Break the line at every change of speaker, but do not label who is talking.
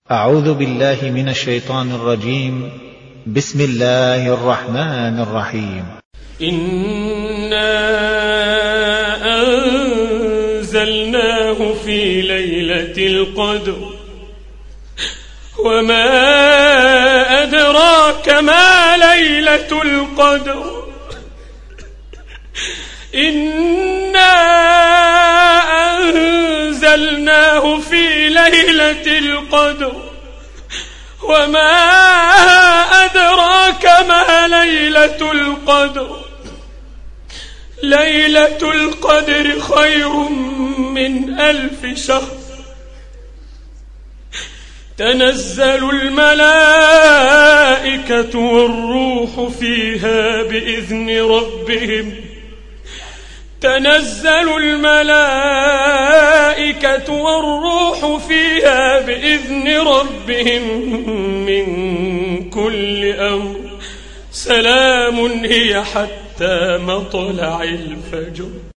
أعوذ بالله من الشيطان الرجيم. بسم الله الرحمن الرحيم.
إنا أنزلناه في ليلة القدر وما أدراك ما ليلة القدر إنا أنزلناه في ليلة القدر وما أدراك ما ليلة القدر ليلة القدر خير من 1000 شهر تنزل الملائكة والروح فيها بإذن ربهم تنزل الملائكة والروح فيها بإذن ربهم من كل أمر سلام هي حتى مطلع الفجر.